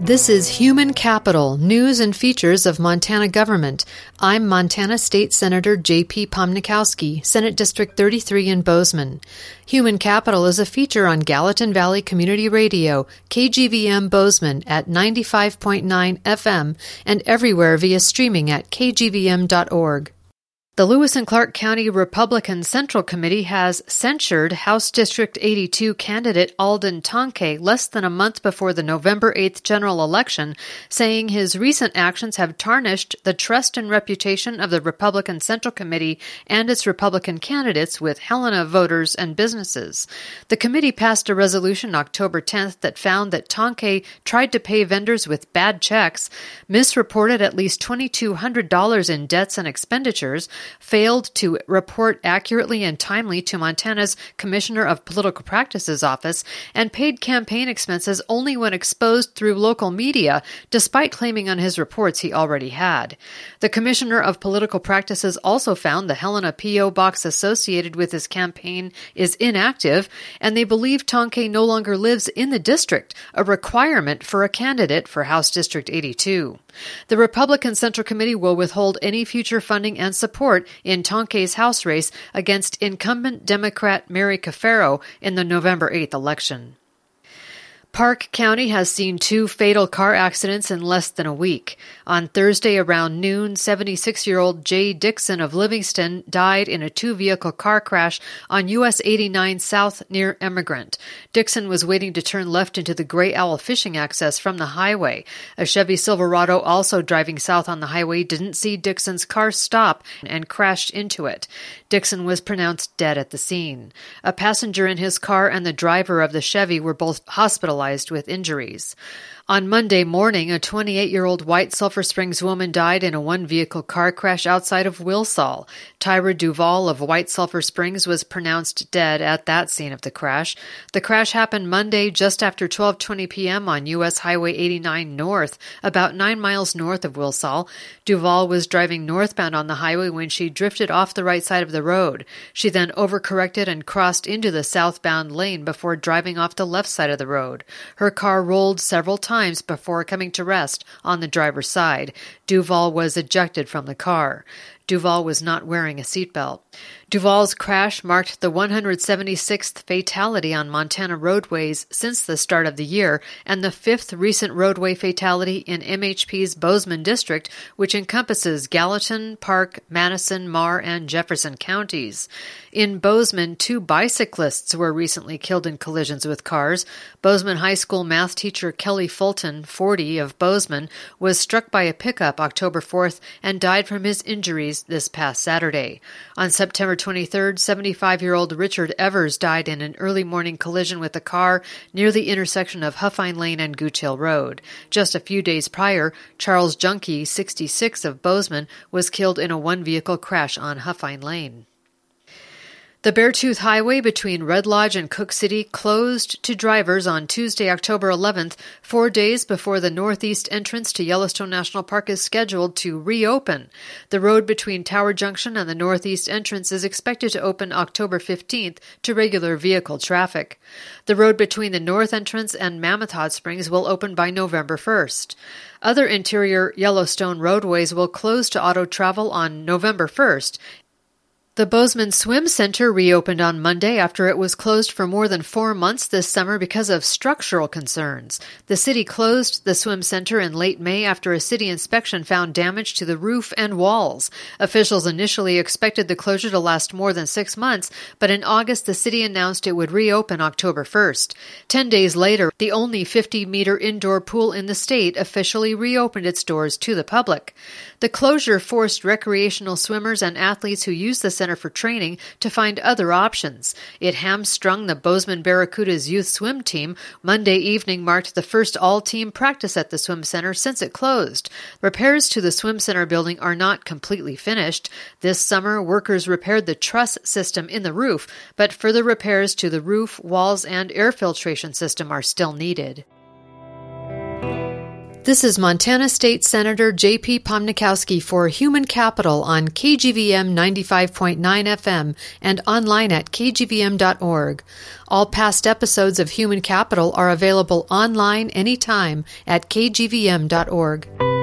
This is Human Capital, News and Features of Montana Government. I'm Montana State Senator J.P. Pomnikowski, Senate District 33 in Bozeman. Human Capital is a feature on Gallatin Valley Community Radio, KGVM Bozeman at 95.9 FM and everywhere via streaming at kgvm.org. The Lewis and Clark County Republican Central Committee has censured House District 82 candidate Alden Tonke less than a month before the November 8th general election, saying his recent actions have tarnished the trust and reputation of the Republican Central Committee and its Republican candidates with Helena voters and businesses. The committee passed a resolution October 10th that found that Tonke tried to pay vendors with bad checks, misreported at least $2,200 in debts and expenditures, failed to report accurately and timely to Montana's Commissioner of Political Practices office, and paid campaign expenses only when exposed through local media, despite claiming on his reports he already had. The Commissioner of Political Practices also found the Helena P.O. box associated with his campaign is inactive, and they believe Tonke no longer lives in the district, a requirement for a candidate for House District 82. The Republican Central Committee will withhold any future funding and support in Tonke's House race against incumbent Democrat Mary Cafaro in the November 8th election. Park County has seen 2 fatal car accidents in less than a week. On Thursday around noon, 76-year-old Jay Dixon of Livingston died in a 2-vehicle car crash on US 89 South near Emigrant. Dixon was waiting to turn left into the Gray Owl fishing access from the highway. A Chevy Silverado also driving south on the highway didn't see Dixon's car stop and crashed into it. Dixon was pronounced dead at the scene. A passenger in his car and the driver of the Chevy were both hospitalized with injuries. On Monday morning, a 28-year-old White Sulphur Springs woman died in a 1-vehicle car crash outside of Wilsall. Tyra Duvall of White Sulphur Springs was pronounced dead at that scene of the crash. The crash happened Monday just after 12:20 p.m. on U.S. Highway 89 North, about 9 miles north of Wilsall. Duvall was driving northbound on the highway when she drifted off the right side of the road. She then overcorrected and crossed into the southbound lane before driving off the left side of the road. Her car rolled several times before coming to rest on the driver's side. Duvall was ejected from the car. Duvall was not wearing a seatbelt. Duvall's crash marked the 176th fatality on Montana roadways since the start of the year and the 5th recent roadway fatality in MHP's Bozeman district, which encompasses Gallatin, Park, Madison, Marr, and Jefferson counties. In Bozeman, 2 bicyclists were recently killed in collisions with cars. Bozeman High School math teacher Kelly Fulton, 40, of Bozeman, was struck by a pickup October 4th and died from his injuries this past Saturday. On September 23rd, 75-year-old Richard Evers died in an early morning collision with a car near the intersection of Huffine Lane and Gooch Hill Road. Just a few days prior, Charles Junkie, 66, of Bozeman, was killed in a 1-vehicle crash on Huffine Lane. The Beartooth Highway between Red Lodge and Cook City closed to drivers on Tuesday, October 11th, 4 days before the northeast entrance to Yellowstone National Park is scheduled to reopen. The road between Tower Junction and the northeast entrance is expected to open October 15th to regular vehicle traffic. The road between the north entrance and Mammoth Hot Springs will open by November 1st. Other interior Yellowstone roadways will close to auto travel on November 1st. The Bozeman Swim Center reopened on Monday after it was closed for more than 4 months this summer because of structural concerns. The city closed the swim center in late May after a city inspection found damage to the roof and walls. Officials initially expected the closure to last more than 6 months, but in August the city announced it would reopen October 1st. 10 days later, the only 50-meter indoor pool in the state officially reopened its doors to the public. The closure forced recreational swimmers and athletes who use the center for training to find other options. It hamstrung the Bozeman Barracudas youth swim team. Monday evening marked the first all-team practice at the swim center since it closed. Repairs to the swim center building are not completely finished. This summer, workers repaired the truss system in the roof, but further repairs to the roof, walls, and air filtration system are still needed. This is Montana State Senator J.P. Pomnikowski for Human Capital on KGVM 95.9 FM and online at kgvm.org. All past episodes of Human Capital are available online anytime at kgvm.org.